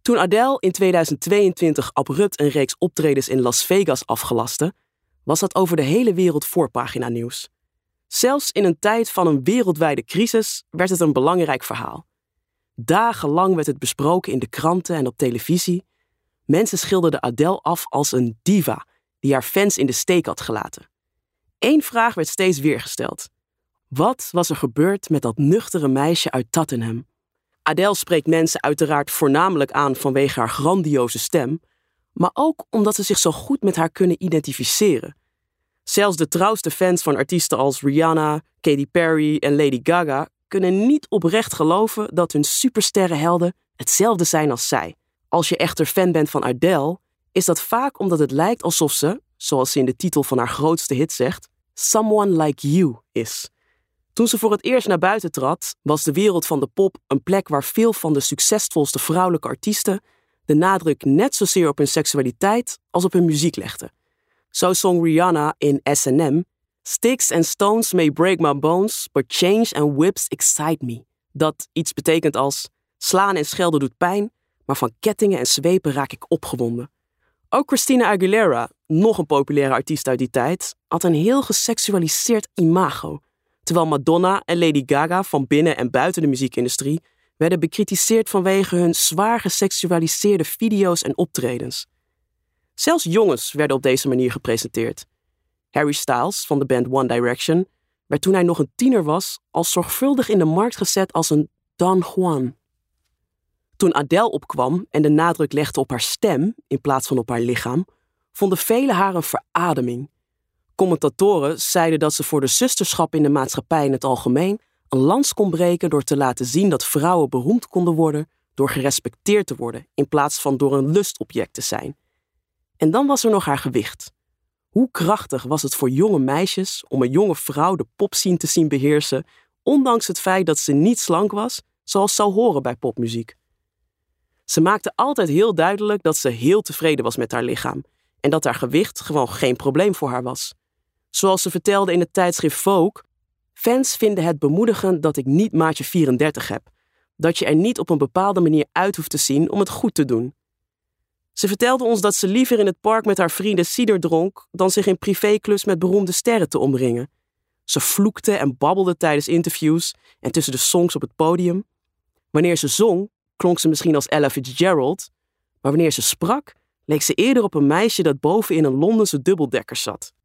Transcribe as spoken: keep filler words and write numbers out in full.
Toen Adele in tweeduizend tweeëntwintig abrupt een reeks optredens in Las Vegas afgelaste, was dat over de hele wereld voorpagina nieuws. Zelfs in een tijd van een wereldwijde crisis werd het een belangrijk verhaal. Dagenlang werd het besproken in de kranten en op televisie. Mensen schilderden Adele af als een diva die haar fans in de steek had gelaten. Eén vraag werd steeds weer gesteld. Wat was er gebeurd met dat nuchtere meisje uit Tottenham? Adele spreekt mensen uiteraard voornamelijk aan vanwege haar grandioze stem, maar ook omdat ze zich zo goed met haar kunnen identificeren. Zelfs de trouwste fans van artiesten als Rihanna, Katy Perry en Lady Gaga kunnen niet oprecht geloven dat hun supersterrenhelden hetzelfde zijn als zij. Als je echter fan bent van Adele, is dat vaak omdat het lijkt alsof ze, zoals ze in de titel van haar grootste hit zegt, someone like you is. Toen ze voor het eerst naar buiten trad, was de wereld van de pop een plek waar veel van de succesvolste vrouwelijke artiesten de nadruk net zozeer op hun seksualiteit als op hun muziek legden. Zo zong Rihanna in S and M: Sticks and stones may break my bones, but change and whips excite me. Dat iets betekent als slaan en schelden doet pijn, maar van kettingen en zwepen raak ik opgewonden. Ook Christina Aguilera, nog een populaire artiest uit die tijd, had een heel geseksualiseerd imago. Terwijl Madonna en Lady Gaga van binnen en buiten de muziekindustrie werden bekritiseerd vanwege hun zwaar geseksualiseerde video's en optredens. Zelfs jongens werden op deze manier gepresenteerd. Harry Styles van de band One Direction werd toen hij nog een tiener was als zorgvuldig in de markt gezet als een Don Juan. Toen Adele opkwam en de nadruk legde op haar stem in plaats van op haar lichaam, vonden velen haar een verademing. Commentatoren zeiden dat ze voor de zusterschap in de maatschappij in het algemeen een lans kon breken door te laten zien dat vrouwen beroemd konden worden door gerespecteerd te worden in plaats van door een lustobject te zijn. En dan was er nog haar gewicht. Hoe krachtig was het voor jonge meisjes om een jonge vrouw de popscene te zien beheersen, ondanks het feit dat ze niet slank was, zoals zou horen bij popmuziek. Ze maakte altijd heel duidelijk dat ze heel tevreden was met haar lichaam en dat haar gewicht gewoon geen probleem voor haar was. Zoals ze vertelde in het tijdschrift Vogue: fans vinden het bemoedigend dat ik niet maatje vierendertig heb, dat je er niet op een bepaalde manier uit hoeft te zien om het goed te doen. Ze vertelde ons dat ze liever in het park met haar vrienden cider dronk dan zich in privéclubs met beroemde sterren te omringen. Ze vloekte en babbelde tijdens interviews en tussen de songs op het podium. Wanneer ze zong, klonk ze misschien als Ella Fitzgerald, maar wanneer ze sprak, leek ze eerder op een meisje dat boven in een Londense dubbeldekker zat.